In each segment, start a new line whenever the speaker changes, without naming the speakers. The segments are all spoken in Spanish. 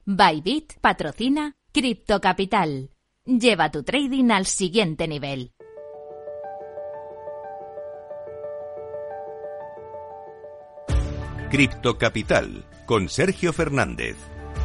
Bybit patrocina Cripto Capital. Lleva tu trading al siguiente nivel.
Cripto Capital con Sergio Fernández.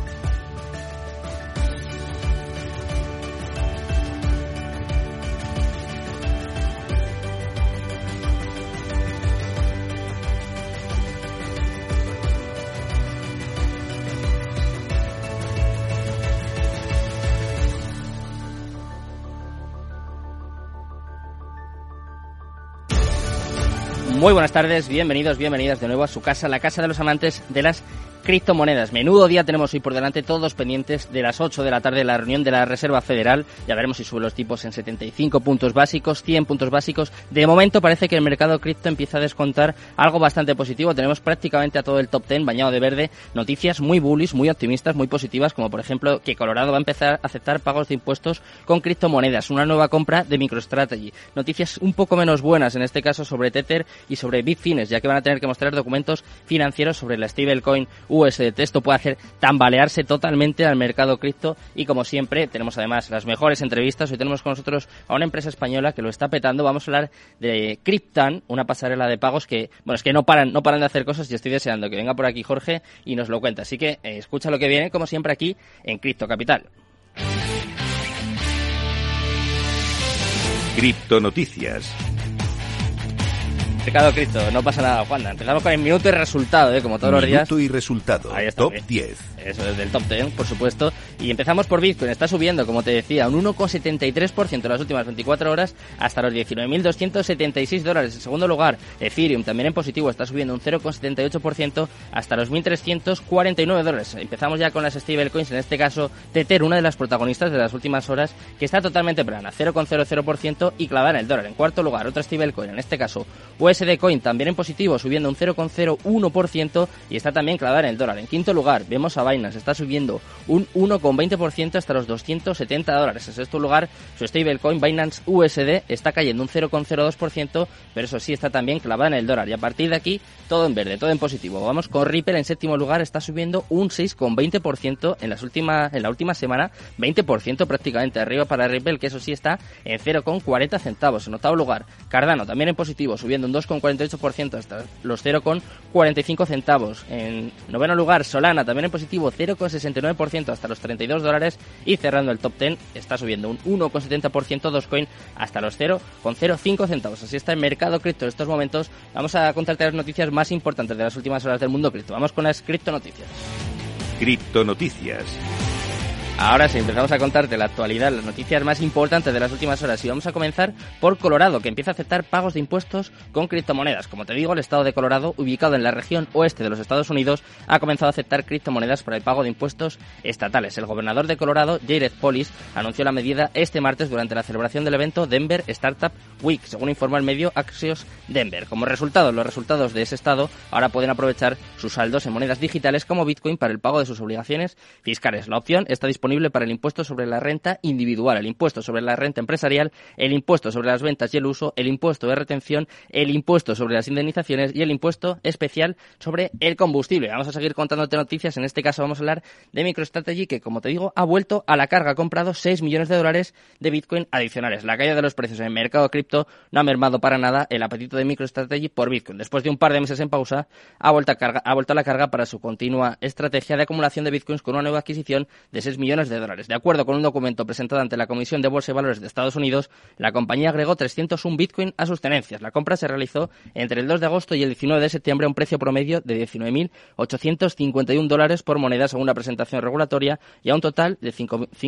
Muy buenas tardes, bienvenidos, bienvenidas de nuevo a su casa, la casa de los amantes de las criptomonedas. Menudo día tenemos hoy por delante, todos pendientes de las 8 de la tarde, la reunión de la Reserva Federal. Ya veremos si sube los tipos en 75 puntos básicos, 100 puntos básicos. De momento parece que el mercado cripto empieza a descontar algo bastante positivo. Tenemos prácticamente a todo el top 10 bañado de verde. Noticias muy bullish, muy optimistas, muy positivas, como por ejemplo que Colorado va a empezar a aceptar pagos de impuestos con criptomonedas, una nueva compra de MicroStrategy. Noticias un poco menos buenas, en este caso sobre Tether y sobre Bitfinex, ya que van a tener que mostrar documentos financieros sobre la stablecoin USDT. Esto puede hacer tambalearse totalmente al mercado cripto y, como siempre, tenemos además las mejores entrevistas. Hoy tenemos con nosotros a una empresa española que lo está petando. Vamos a hablar de Cryptan, una pasarela de pagos que, bueno, es que no paran de hacer cosas y estoy deseando que venga por aquí Jorge y nos lo cuente. Así que escucha lo que viene, como siempre, aquí en Cripto Capital.
Cripto Noticias.
Mercado cripto, no pasa nada, Juanda. Empezamos con el minuto y resultado, como todos los días.
Minuto y resultado.
Ahí está,
Top 10.
Eso, desde el top 10, por supuesto. Y empezamos por Bitcoin. Está subiendo, como te decía, un 1,73% en las últimas 24 horas hasta los $19.276. En segundo lugar, Ethereum, también en positivo, está subiendo un 0,78% hasta los $1.349. Empezamos ya con las stablecoins, en este caso Tether, una de las protagonistas de las últimas horas, que está totalmente plana, 0,00% y clavada en el dólar. En cuarto lugar, otra stablecoin, en este caso USD Coin, también en positivo, subiendo un 0,01% y está también clavada en el dólar. En quinto lugar, vemos a Binance, está subiendo un 1,20% hasta los $270. En sexto lugar, su stablecoin Binance USD está cayendo un 0,02%, pero eso sí, está también clavada en el dólar. Y a partir de aquí, todo en verde, todo en positivo. Vamos con Ripple, en séptimo lugar, está subiendo un 6,20% en la última semana, 20% prácticamente arriba para Ripple, que eso sí está en 0,40 centavos. En octavo lugar, Cardano, también en positivo, subiendo un 2,48% hasta los 0,45 centavos. En noveno lugar, Solana, también en positivo, 0,69% hasta los $32. Y cerrando el top 10, está subiendo un 1,70% Dogecoin hasta los 0,05 centavos. Así está el mercado cripto en estos momentos. Vamos a contarte las noticias más importantes de las últimas horas del mundo cripto. Vamos con las cripto noticias.
Cripto Noticias.
Ahora sí, empezamos a contarte la actualidad, las noticias más importantes de las últimas horas. Y vamos a comenzar por Colorado, que empieza a aceptar pagos de impuestos con criptomonedas. Como te digo, el estado de Colorado, ubicado en la región oeste de los Estados Unidos, ha comenzado a aceptar criptomonedas para el pago de impuestos estatales. El gobernador de Colorado, Jared Polis, anunció la medida este martes durante la celebración del evento Denver Startup Week, según informa el medio Axios Denver. Como resultado, los resultados de ese estado ahora pueden aprovechar sus saldos en monedas digitales como Bitcoin para el pago de sus obligaciones fiscales. La opción está disponible para el impuesto sobre la renta individual, el impuesto sobre la renta empresarial, el impuesto sobre las ventas y el uso, el impuesto de retención, el impuesto sobre las indemnizaciones y el impuesto especial sobre el combustible. Vamos a seguir contándote noticias. En este caso vamos a hablar de MicroStrategy, que, como te digo, ha vuelto a la carga. Ha comprado $6 millones de Bitcoin adicionales. La caída de los precios en el mercado cripto no ha mermado para nada el apetito de MicroStrategy por Bitcoin. Después de un par de meses en pausa, ha vuelto a la carga para su continua estrategia de acumulación de Bitcoins con una nueva adquisición de $6 millones. De acuerdo con un documento presentado ante la Comisión de Bolsa y Valores de Estados Unidos, la compañía agregó 301 Bitcoin a sus tenencias. La compra se realizó entre el 2 de agosto y el 19 de septiembre a un precio promedio de $19.851 por moneda, según la presentación regulatoria, y a un total de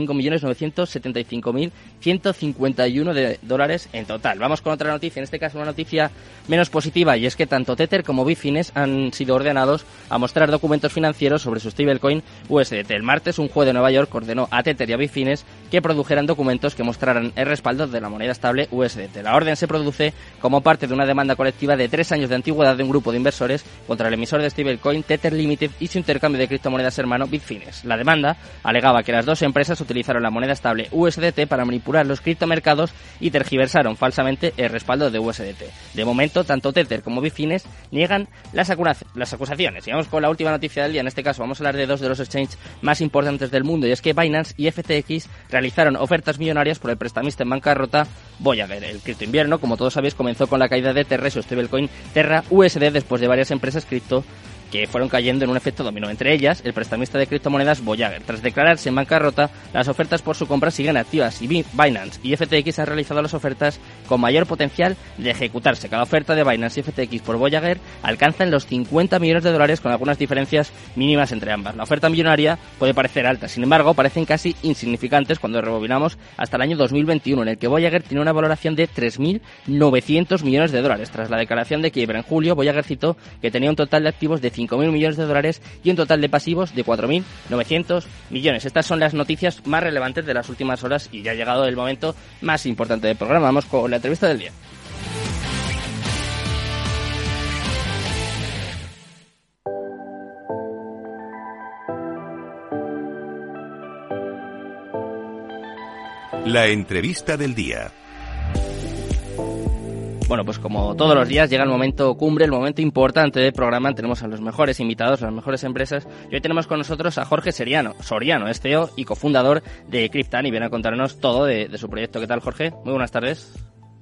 $5.975.151 en total. Vamos con otra noticia, en este caso una noticia menos positiva, y es que tanto Tether como Bitfinex han sido ordenados a mostrar documentos financieros sobre su stablecoin USDT. El martes, un juez de Nueva York Zuckerberg ordenó a Tether y a Bitfinex que produjeran documentos que mostraran el respaldo de la moneda estable USDT. La orden se produce como parte de una demanda colectiva de 3 años de antigüedad de un grupo de inversores contra el emisor de stablecoin Tether Limited y su intercambio de criptomonedas hermano Bitfinex. La demanda alegaba que las dos empresas utilizaron la moneda estable USDT para manipular los criptomercados y tergiversaron falsamente el respaldo de USDT. De momento, tanto Tether como Bitfinex niegan las acusaciones. Y vamos con la última noticia del día. En este caso vamos a hablar de dos de los exchanges más importantes del mundo, y es que Binance y FTX realizaron ofertas millonarias por el prestamista en bancarrota Voyager. El cripto invierno, como todos sabéis, comenzó con la caída de Terra y su stablecoin Terra USD después de varias empresas cripto que fueron cayendo en un efecto dominó. Entre ellas, el prestamista de criptomonedas Voyager. Tras declararse en bancarrota, las ofertas por su compra siguen activas y Binance y FTX han realizado las ofertas con mayor potencial de ejecutarse. Cada oferta de Binance y FTX por Voyager alcanza en los 50 millones de dólares con algunas diferencias mínimas entre ambas. La oferta millonaria puede parecer alta, sin embargo, parecen casi insignificantes cuando rebobinamos hasta el año 2021, en el que Voyager tiene una valoración de 3.900 millones de dólares. Tras la declaración de quiebra en julio, Voyager citó que tenía un total de activos de 5.000 millones de dólares y un total de pasivos de 4.900 millones. Estas son las noticias más relevantes de las últimas horas y ya ha llegado el momento más importante del programa. Vamos con la entrevista del día.
La entrevista del día.
Bueno, pues como todos los días llega el momento cumbre, el momento importante del programa. Tenemos a los mejores invitados, a las mejores empresas. Y hoy tenemos con nosotros a Jorge Soriano, es CEO y cofundador de Cryptan, y viene a contarnos todo de su proyecto. ¿Qué tal, Jorge? Muy buenas tardes.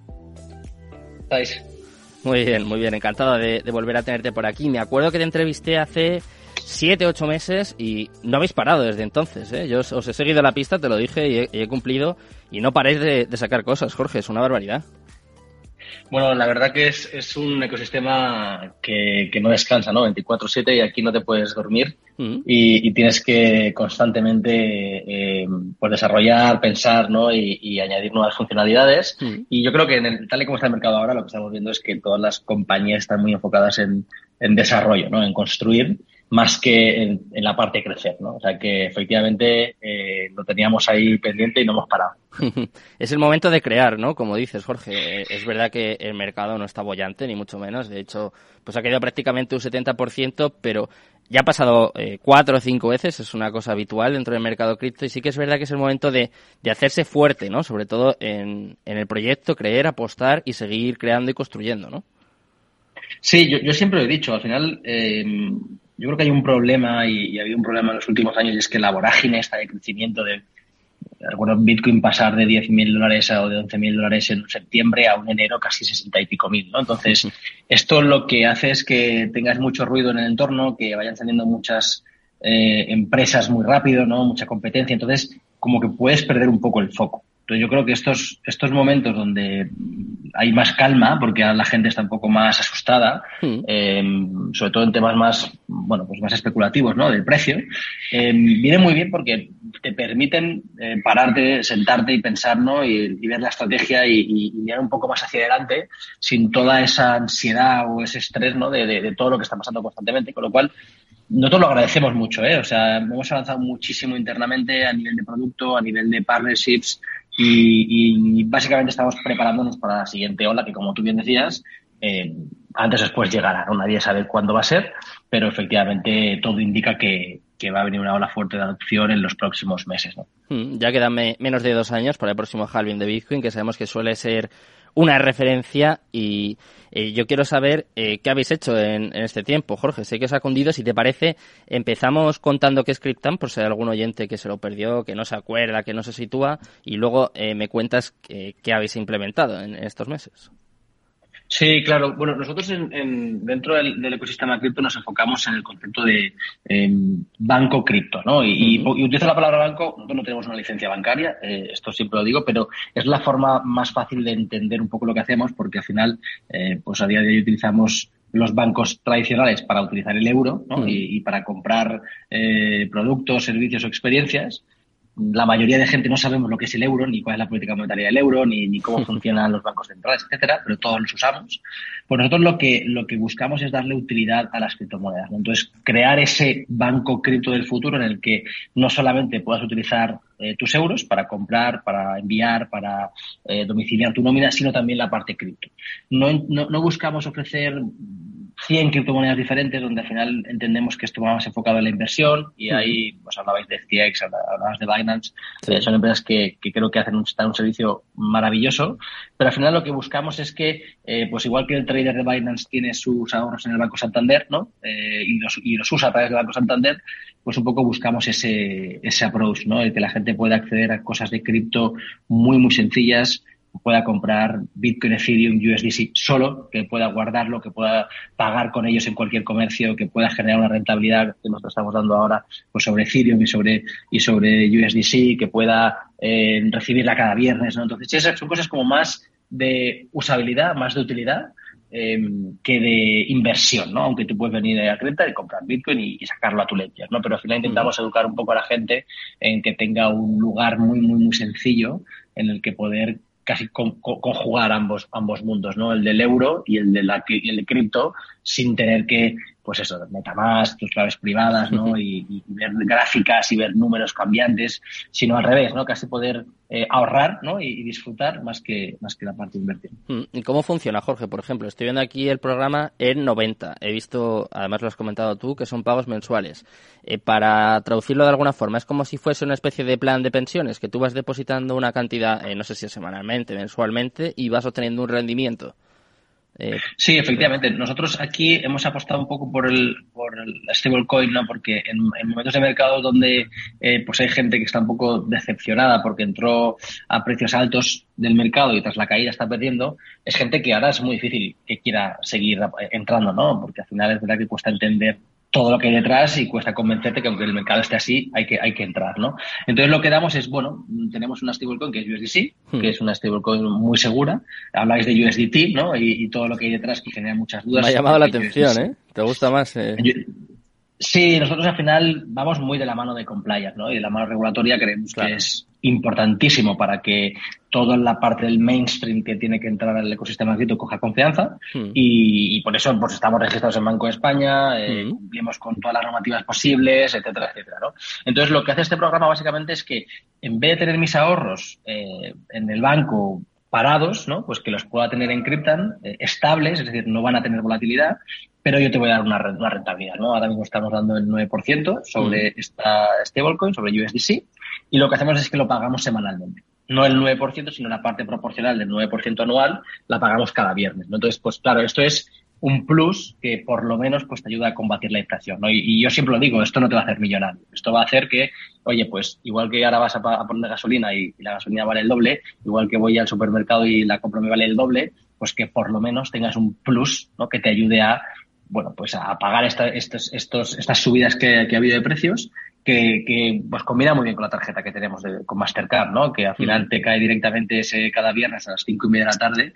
¿Estáis?
Muy bien. Encantado de volver a tenerte por aquí. Me acuerdo que te entrevisté hace 7-8 meses y no habéis parado desde entonces, ¿eh? Yo os he seguido la pista, te lo dije, y he cumplido. Y no paréis de sacar cosas, Jorge. Es una barbaridad.
Bueno, la verdad que es un ecosistema que no descansa, ¿no? 24/7, y aquí no te puedes dormir y tienes que constantemente pues desarrollar, pensar, ¿no? Y añadir nuevas funcionalidades. Y yo creo que tal y como está el mercado ahora, lo que estamos viendo es que todas las compañías están muy enfocadas en desarrollo, ¿no? En construir, más que en la parte de crecer, ¿no? O sea que efectivamente lo teníamos ahí pendiente y no hemos parado.
Es el momento de crear, ¿no? Como dices, Jorge, es verdad que el mercado no está boyante, ni mucho menos. De hecho, pues ha caído prácticamente un 70%, pero ya ha pasado 4 o 5 veces, es una cosa habitual dentro del mercado cripto, y sí que es verdad que es el momento de hacerse fuerte, ¿no? Sobre todo en el proyecto, creer, apostar y seguir creando y construyendo, ¿no?
Sí, yo siempre lo he dicho, al final yo creo que hay un problema y ha habido un problema en los últimos años, y es que la vorágine esta de crecimiento de Bitcoin pasar de $10.000 o de $11.000 en septiembre a un enero casi 60 y pico mil, ¿no? Entonces, esto lo que hace es que tengas mucho ruido en el entorno, que vayan saliendo muchas empresas muy rápido, ¿no? Mucha competencia. Entonces, como que puedes perder un poco el foco. Entonces, yo creo que estos momentos donde hay más calma, porque ahora la gente está un poco más asustada, sobre todo en temas más especulativos, ¿no? Del precio, viene muy bien porque te permiten pararte, sentarte y pensar, ¿no? Y ver la estrategia y mirar un poco más hacia adelante sin toda esa ansiedad o ese estrés, ¿no? De todo lo que está pasando constantemente, con lo cual nosotros lo agradecemos mucho, ¿eh? O sea, hemos avanzado muchísimo internamente a nivel de producto, a nivel de partnerships, y básicamente estamos preparándonos para la siguiente ola, que como tú bien decías, antes o después llegará, ¿no? Nadie sabe cuándo va a ser, pero efectivamente todo indica que va a venir una ola fuerte de adopción en los próximos meses, ¿no?
Ya quedan menos de 2 años para el próximo halving de Bitcoin, que sabemos que suele ser una referencia, y yo quiero saber qué habéis hecho en este tiempo, Jorge. Sé que os ha cundido. Si te parece, empezamos contando qué es Cryptan, por si hay algún oyente que se lo perdió, que no se acuerda, que no se sitúa, y luego me cuentas qué habéis implementado en estos meses.
Sí, claro. Bueno, nosotros dentro del ecosistema cripto nos enfocamos en el concepto de banco cripto, ¿no? Y utilizo la palabra banco. Nosotros no tenemos una licencia bancaria, esto siempre lo digo, pero es la forma más fácil de entender un poco lo que hacemos, porque al final, pues a día de hoy utilizamos los bancos tradicionales para utilizar el euro, ¿no? Y para comprar productos, servicios o experiencias. la mayoría de gente no sabemos lo que es el euro, ni cuál es la política monetaria del euro, ni cómo funcionan los bancos centrales, etcétera, pero todos los usamos. Pues nosotros lo que buscamos es darle utilidad a las criptomonedas, ¿no? Entonces, crear ese banco cripto del futuro en el que no solamente puedas utilizar tus euros para comprar, para enviar, para domiciliar tu nómina, sino también la parte cripto. No buscamos ofrecer 100 criptomonedas diferentes, donde al final entendemos que esto va más enfocado en la inversión, y ahí pues hablabais de FTX, hablabas de Binance, son empresas que creo que hacen un servicio maravilloso, pero al final lo que buscamos es que, pues igual que el trader de Binance tiene sus ahorros en el Banco Santander, ¿no? Y los usa a través del Banco Santander, pues un poco buscamos ese approach, ¿no? El que la gente pueda acceder a cosas de cripto muy, muy sencillas, pueda comprar Bitcoin, Ethereum, USDC solo, que pueda guardarlo, que pueda pagar con ellos en cualquier comercio, que pueda generar una rentabilidad que nosotros estamos dando ahora pues sobre Ethereum y sobre USDC, que pueda recibirla cada viernes, ¿no? Entonces, esas son cosas como más de usabilidad, más de utilidad, que de inversión, ¿no? Aunque tú puedes venir a Cripta y comprar Bitcoin y sacarlo a tu ledger, ¿no? Pero al final intentamos educar un poco a la gente en que tenga un lugar muy, muy, muy sencillo en el que poder casi conjugar ambos mundos, ¿no? El del euro y el de cripto, sin tener que, pues eso, MetaMask, tus claves privadas, ¿no? Y ver gráficas y ver números cambiantes, sino al revés, ¿no? Casi poder ahorrar, ¿no? Y disfrutar más que la parte de inversión.
¿Y cómo funciona, Jorge? Por ejemplo, estoy viendo aquí el programa en 90. He visto, además lo has comentado tú, que son pagos mensuales. Para traducirlo de alguna forma, es como si fuese una especie de plan de pensiones, que tú vas depositando una cantidad, no sé si es semanalmente, mensualmente, y vas obteniendo un rendimiento.
Sí, efectivamente. Nosotros aquí hemos apostado un poco por el stablecoin, ¿no? Porque en momentos de mercado donde pues hay gente que está un poco decepcionada porque entró a precios altos del mercado y tras la caída está perdiendo, es gente que ahora es muy difícil que quiera seguir entrando, ¿no? Porque al final es verdad que cuesta entender todo lo que hay detrás y cuesta convencerte que aunque el mercado esté así, hay que entrar, ¿no? Entonces lo que damos es, bueno, tenemos una stablecoin que es USDC, que es una stablecoin muy segura. Habláis de USDT, ¿no? Y todo lo que hay detrás que genera muchas dudas.
Me ha llamado la atención, USDC. ¿Te gusta más?
Sí, nosotros al final vamos muy de la mano de compliance, ¿no? Y de la mano regulatoria creemos que es importantísimo para que toda la parte del mainstream que tiene que entrar al ecosistema cripto coja confianza y por eso pues estamos registrados en Banco de España, cumplimos con todas las normativas posibles, etcétera, etcétera, ¿no? Entonces lo que hace este programa básicamente es que en vez de tener mis ahorros en el banco parados, ¿no? Pues que los pueda tener en Cryptan, estables, es decir, no van a tener volatilidad, pero yo te voy a dar una rentabilidad, ¿no? Ahora mismo estamos dando el 9% sobre esta stablecoin, sobre USDC, y lo que hacemos es que lo pagamos semanalmente. No el 9%, sino la parte proporcional del 9% anual, la pagamos cada viernes, ¿no? Entonces, pues claro, esto es un plus que por lo menos pues te ayuda a combatir la inflación, ¿no? Y yo siempre lo digo, esto no te va a hacer millonario. Esto va a hacer que, oye, pues igual que ahora vas a poner gasolina y la gasolina vale el doble, igual que voy al supermercado y la compra me vale el doble, pues que por lo menos tengas un plus, ¿no? Que te ayude a, bueno, pues a pagar estas subidas que ha habido de precios, que pues combina muy bien con la tarjeta que tenemos con Mastercard, ¿no? Que al final te cae directamente cada viernes a las 5:30 de la tarde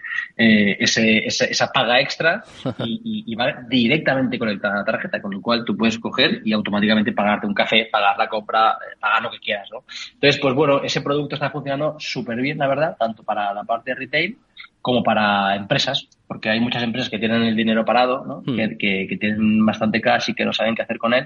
esa paga extra y va directamente conectada a la tarjeta, con lo cual tú puedes coger y automáticamente pagarte un café, pagar la compra, pagar lo que quieras, ¿no? Entonces, pues bueno, ese producto está funcionando súper bien, la verdad, tanto para la parte de retail como para empresas, porque hay muchas empresas que tienen el dinero parado, ¿no? Que tienen bastante cash y que no saben qué hacer con él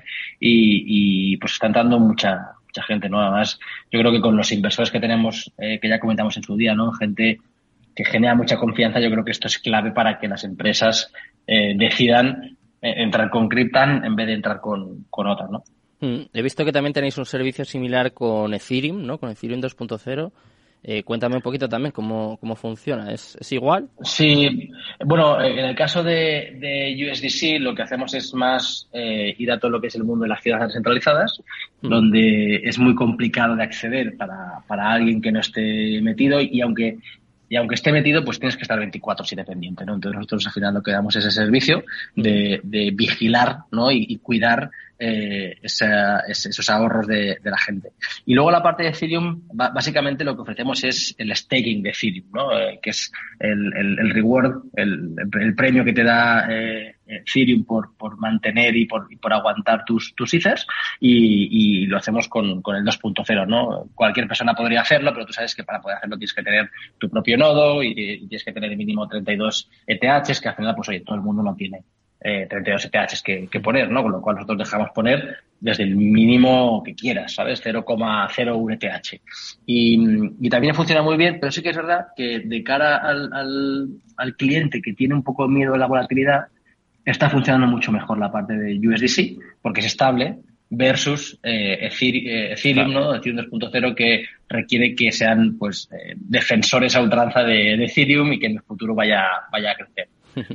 y pues está entrando mucha gente, ¿no? Además, yo creo que con los inversores que tenemos, que ya comentamos en su día, ¿no? Gente que genera mucha confianza, yo creo que esto es clave para que las empresas decidan entrar con Cryptan en vez de entrar con otras, ¿no?
He visto que también tenéis un servicio similar con Ethereum, ¿no? Con Ethereum 2.0. Cuéntame un poquito también cómo funciona. ¿Es igual?
Sí, bueno, en el caso de USDC lo que hacemos es más ir a todo lo que es el mundo de las finanzas descentralizadas, donde es muy complicado de acceder para alguien que no esté metido y aunque esté metido, pues tienes que estar 24/7 pendiente, ¿no? Entonces nosotros al final lo que damos es ese servicio de vigilar, ¿no? Y cuidar esos ahorros de la gente. Y luego la parte de Ethereum, básicamente lo que ofrecemos es el staking de Ethereum, ¿no? Que es el reward, el premio que te da Ethereum por mantener y por aguantar tus Ethers, y lo hacemos con el 2.0, ¿no? Cualquier persona podría hacerlo, pero tú sabes que para poder hacerlo tienes que tener tu propio nodo y tienes que tener mínimo 32 ETHs, que al final, pues oye, todo el mundo no tiene 32 ETHs que poner, ¿no? Con lo cual nosotros dejamos poner desde el mínimo que quieras, ¿sabes? 0,01 ETH. Y también funciona muy bien, pero sí que es verdad que de cara al cliente que tiene un poco de miedo a la volatilidad, está funcionando mucho mejor la parte de USDC, porque es estable, versus Ethereum, ¿no? Ethereum 2.0, que requiere que sean, pues, defensores a ultranza de Ethereum y que en el futuro vaya a crecer.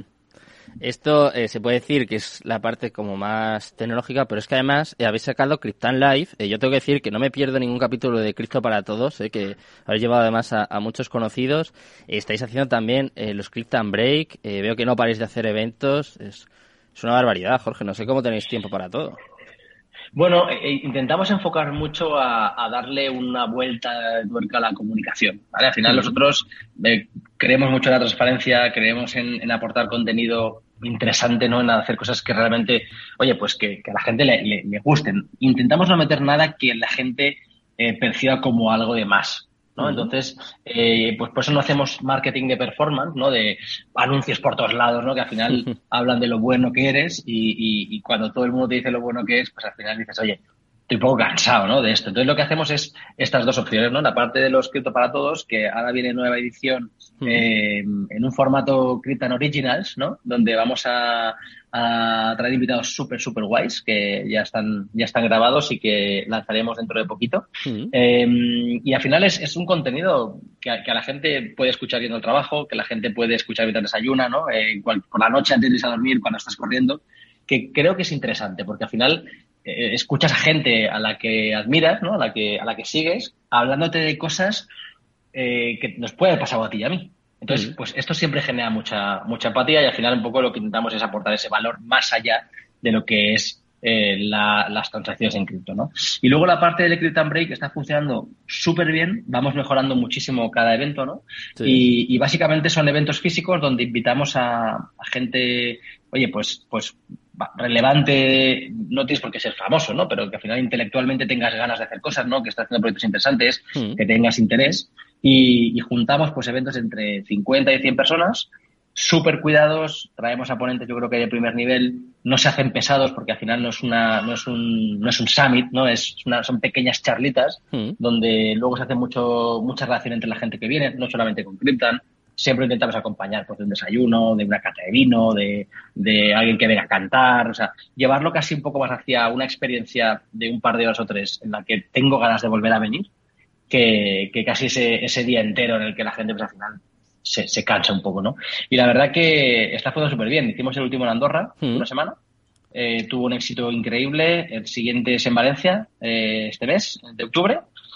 Esto se puede decir que es la parte como más tecnológica, pero es que además habéis sacado Cryptan Live. Yo tengo que decir que no me pierdo ningún capítulo de Cripto para Todos, que habéis llevado además a muchos conocidos. Estáis haciendo también los Cryptan Break. Veo que no paréis de hacer eventos. Es una barbaridad, Jorge. No sé cómo tenéis tiempo para todo.
Bueno, intentamos enfocar mucho a darle una vuelta de tuerca a la comunicación, ¿vale? Al final nosotros creemos mucho en la transparencia, creemos en aportar contenido interesante, ¿no? En hacer cosas que realmente, oye, pues que a la gente le gusten. Intentamos no meter nada que la gente perciba como algo de más, ¿no? Entonces, pues por eso no hacemos marketing de performance, ¿no? De anuncios por todos lados, ¿no? Que al final hablan de lo bueno que eres y cuando todo el mundo te dice lo bueno que es, pues al final dices, oye, estoy un poco cansado, ¿no? De esto. Entonces lo que hacemos es estas dos opciones, ¿no? La parte de los Cripto para Todos, que ahora viene nueva edición en un formato Cryptan Originals, ¿no? Donde vamos a traer invitados súper guays que ya están grabados y que lanzaremos dentro de poquito. Y al final es un contenido que a la gente puede escuchar yendo al trabajo, que la gente puede escuchar mientras desayuna, ¿no? Por la noche antes de irse a dormir, cuando estás corriendo, que creo que es interesante, porque al final escuchas a gente a la que admiras, ¿no? A la que sigues, hablándote de cosas que nos puede haber pasado a ti y a mí. Entonces, pues esto siempre genera mucha empatía y al final un poco lo que intentamos es aportar ese valor más allá de lo que es las transacciones en cripto, ¿no? Y luego la parte del Cryptan Break está funcionando súper bien, vamos mejorando muchísimo cada evento, ¿no? Sí. Y básicamente son eventos físicos donde invitamos a gente, oye, pues relevante, no tienes por qué ser famoso, ¿no? Pero que al final intelectualmente tengas ganas de hacer cosas, ¿no? Que estás haciendo proyectos interesantes, que tengas interés. Y juntamos pues eventos entre 50 y 100 personas, súper cuidados, traemos a ponentes yo creo que de primer nivel, no se hacen pesados porque al final no es un summit, ¿no? Son pequeñas charlitas donde luego se hace mucha relación entre la gente que viene, no solamente con Cryptan. Siempre intentamos acompañar pues, de un desayuno, de una cata de vino, de alguien que venga a cantar, o sea, llevarlo casi un poco más hacia una experiencia de un par de horas o tres en la que tengo ganas de volver a venir, que casi ese día entero en el que la gente pues, al final se cansa un poco, ¿no? Y la verdad que está funcionando súper bien. Hicimos el último en Andorra, una semana, tuvo un éxito increíble. El siguiente es en Valencia, este mes, de octubre.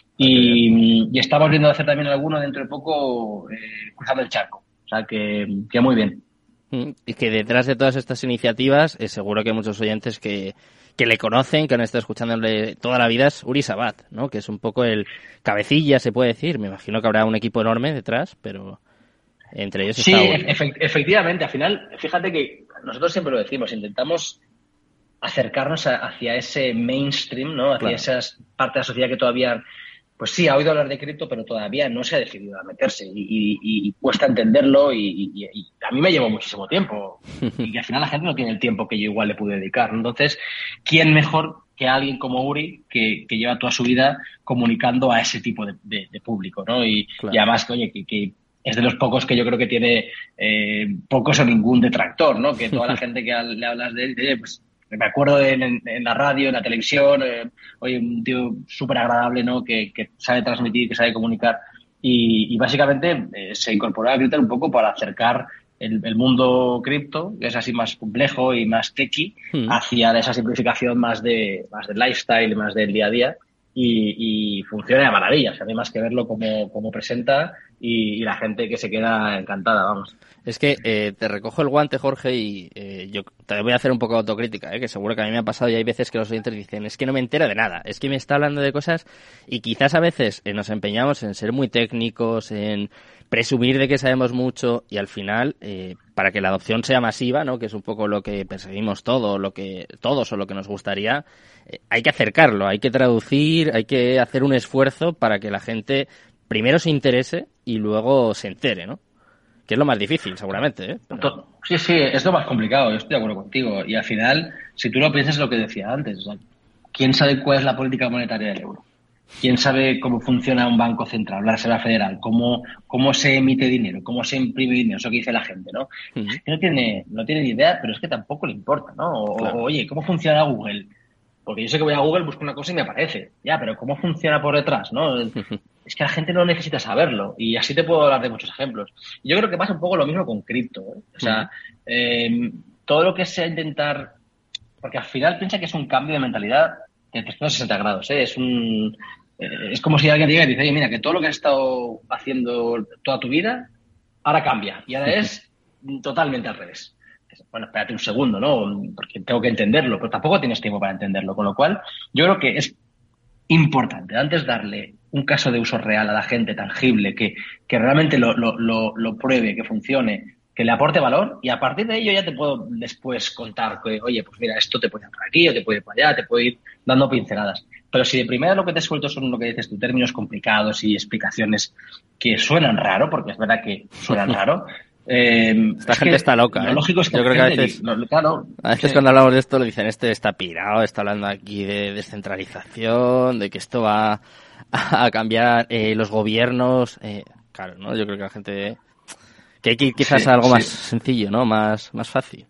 Y estamos viendo hacer también alguno dentro de poco cruzando el charco. O sea, que muy bien.
Y que detrás de todas estas iniciativas, seguro que hay muchos oyentes que le conocen, que han estado escuchándole toda la vida, es Uri Sabat, ¿no? Que es un poco el cabecilla, se puede decir. Me imagino que habrá un equipo enorme detrás, pero entre ellos está Uri.
Sí, efectivamente. Al final, fíjate que nosotros siempre lo decimos, intentamos acercarnos hacia ese mainstream, ¿no? Hacia esas partes de la sociedad que todavía... Pues sí, ha oído hablar de cripto, pero todavía no se ha decidido a meterse y cuesta entenderlo y a mí me llevó muchísimo tiempo y que al final la gente no tiene el tiempo que yo igual le pude dedicar. Entonces, ¿quién mejor que alguien como Uri que lleva toda su vida comunicando a ese tipo de público, ¿no? Y además, oye, que es de los pocos que yo creo que tiene pocos o ningún detractor, ¿no? Que toda la gente que le hablas de él, pues me acuerdo en la radio, en la televisión, oye, un tío súper agradable, ¿no? Que sabe transmitir, que sabe comunicar y básicamente se incorporó a Cryptan un poco para acercar el mundo cripto, que es así más complejo y más techy, hacia esa simplificación más de lifestyle, más del día a día y funciona de maravilla. O sea, a mí más que verlo como presenta, y la gente que se queda encantada, vamos.
Es que te recojo el guante, Jorge, y yo te voy a hacer un poco de autocrítica, que seguro que a mí me ha pasado y hay veces que los oyentes dicen, es que no me entero de nada, es que me está hablando de cosas y quizás a veces nos empeñamos en ser muy técnicos, en presumir de que sabemos mucho y al final, para que la adopción sea masiva, ¿no? Que es un poco lo que perseguimos todos o lo que nos gustaría, hay que acercarlo, hay que traducir, hay que hacer un esfuerzo para que la gente primero se interese y luego se entere, ¿no? Que es lo más difícil, seguramente, ¿eh? Pero...
Sí, es lo más complicado, yo estoy de acuerdo contigo. Y al final, si tú lo piensas, es lo que decía antes. O sea, ¿quién sabe cuál es la política monetaria del euro? ¿Quién sabe cómo funciona un banco central, la Reserva Federal? ¿Cómo se emite dinero? ¿Cómo se imprime dinero? Eso que dice la gente, ¿no? Uh-huh. No tiene ni idea, pero es que tampoco le importa, ¿no? Claro. Oye, ¿cómo funciona Google? Porque yo sé que voy a Google, busco una cosa y me aparece. Ya, pero ¿cómo funciona por detrás, no? Es que la gente no necesita saberlo. Y así te puedo hablar de muchos ejemplos. Y yo creo que pasa un poco lo mismo con cripto, ¿eh? O sea, todo lo que sea intentar... Porque al final piensa que es un cambio de mentalidad de 360 grados, ¿eh? Es como si alguien te diga y dice, oye, mira, que todo lo que has estado haciendo toda tu vida, ahora cambia. Y ahora es totalmente al revés. Bueno, espérate un segundo, ¿no? Porque tengo que entenderlo, pero tampoco tienes tiempo para entenderlo. Con lo cual, yo creo que es importante antes darle un caso de uso real a la gente, tangible, que realmente lo pruebe, que funcione, que le aporte valor, y a partir de ello ya te puedo después contar que, oye, pues mira, esto te puede ir por aquí o te puede ir por allá, te puede ir dando pinceladas. Pero si de primera lo que te suelto son lo que dices tú, términos complicados y explicaciones que suenan raro, porque es verdad que suenan raro,
esta gente está loca,
lo lógico es que yo creo que a veces,
cuando hablamos de esto lo dicen, este está pirado, está hablando aquí de descentralización, de que esto va a cambiar los gobiernos, claro, ¿no? Yo creo que la gente que hay que ir quizás a algo más sencillo, ¿no? Más fácil.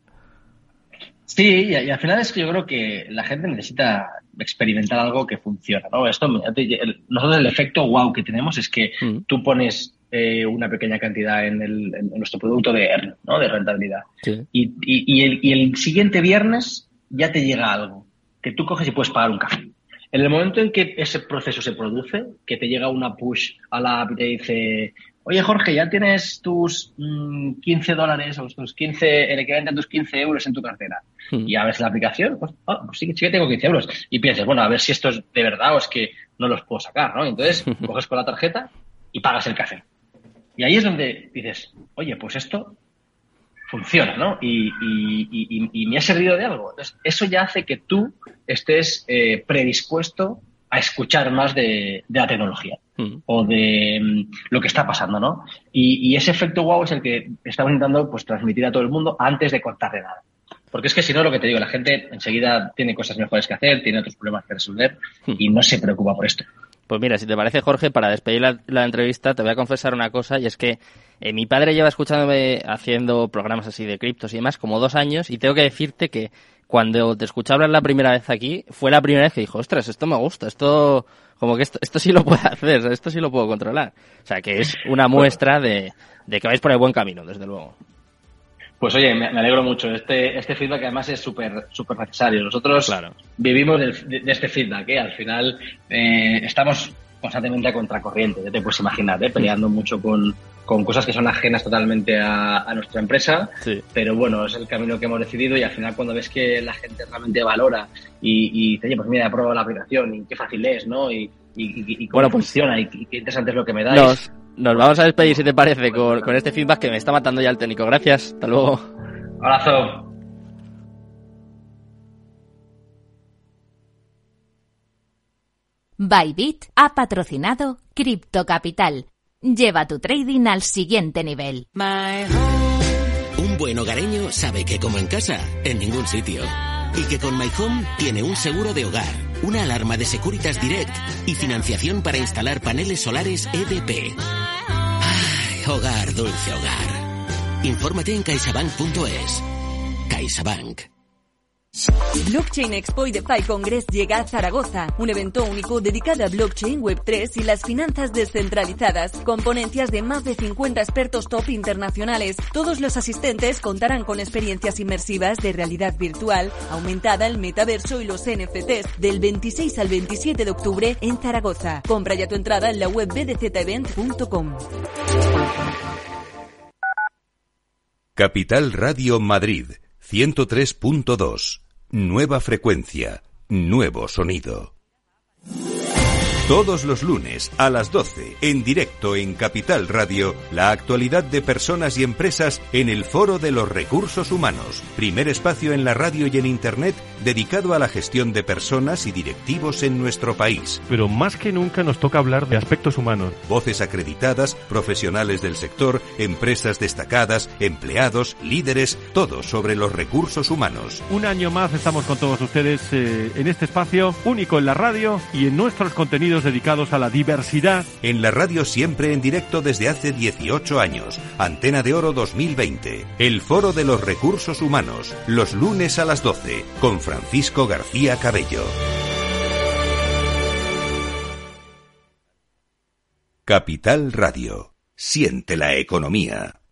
Sí, y al final es que yo creo que la gente necesita experimentar algo que funciona, ¿no? Nosotros el efecto wow que tenemos es que tú pones una pequeña cantidad en nuestro producto de earn, ¿no? De rentabilidad. Sí. Y el siguiente viernes ya te llega algo que tú coges y puedes pagar un café. En el momento en que ese proceso se produce, que te llega una push a la app y te dice, oye Jorge, ya tienes tus $15 o tus 15, el equivalente a tus 15 euros en tu cartera. Y a ver la aplicación, pues sí que tengo 15 euros. Y piensas, bueno, a ver si esto es de verdad o es que no los puedo sacar, ¿no? Entonces coges con la tarjeta y pagas el café. Y ahí es donde dices, oye, pues esto funciona, ¿no? Y me ha servido de algo. Entonces, eso ya hace que tú estés predispuesto a escuchar más de la tecnología o de lo que está pasando, ¿no? Y ese efecto wow es el que estamos intentando pues transmitir a todo el mundo antes de contarle nada. Porque es que si no, lo que te digo, la gente enseguida tiene cosas mejores que hacer, tiene otros problemas que resolver y no se preocupa por esto.
Pues mira, si te parece, Jorge, para despedir la entrevista te voy a confesar una cosa, y es que mi padre lleva escuchándome haciendo programas así de criptos y demás como 2 años, y tengo que decirte que cuando te escuché hablar la primera vez aquí, fue la primera vez que dijo, ostras, esto me gusta, esto sí lo puedo hacer, esto sí lo puedo controlar. O sea, que es una muestra de que vais por el buen camino, desde luego.
Pues oye, me alegro mucho. Este feedback además es súper necesario. Nosotros vivimos de este feedback, ¿eh? Al final estamos constantemente a contracorriente, ya te puedes imaginar, peleando mucho con cosas que son ajenas totalmente a nuestra empresa, pero bueno, es el camino que hemos decidido, y al final cuando ves que la gente realmente valora y dice, oye, pues mira, he probado la aplicación y qué fácil es, ¿no? Y cómo funciona y qué interesante es lo que me dais.
Nos vamos a despedir, si te parece, con este feedback que me está matando ya el técnico. Gracias, hasta luego.
Abrazo.
Bybit ha patrocinado Cripto Capital. Lleva tu trading al siguiente nivel.
Un buen hogareño sabe que como en casa, en ningún sitio. Y que con My Home tiene un seguro de hogar, una alarma de Securitas Direct y financiación para instalar paneles solares EDP. Ay, hogar, dulce hogar. Infórmate en caixabank.es. CaixaBank.
Blockchain Expo y DeFi Congress llega a Zaragoza, un evento único dedicado a blockchain, Web3 y las finanzas descentralizadas, con ponencias de más de 50 expertos top internacionales. Todos los asistentes contarán con experiencias inmersivas de realidad virtual, aumentada, el metaverso y los NFTs, del 26 al 27 de octubre en Zaragoza. Compra ya tu entrada en la web bdzevent.com.
Capital Radio Madrid 103.2. Nueva frecuencia, nuevo sonido. Todos los lunes a las 12, en directo en Capital Radio, la actualidad de personas y empresas en el Foro de los Recursos Humanos, primer espacio en la radio y en Internet dedicado a la gestión de personas y directivos en nuestro país.
Pero más que nunca nos toca hablar de aspectos humanos.
Voces acreditadas, profesionales del sector, empresas destacadas, empleados, líderes, todo sobre los recursos humanos.
Un año más estamos con todos ustedes en este espacio único en la radio y en nuestros contenidos dedicados a la diversidad.
En la radio siempre en directo desde hace 18 años. Antena de Oro 2020. El Foro de los Recursos Humanos. Los lunes a las 12. Con Francisco García Cabello. Capital Radio. Siente la economía.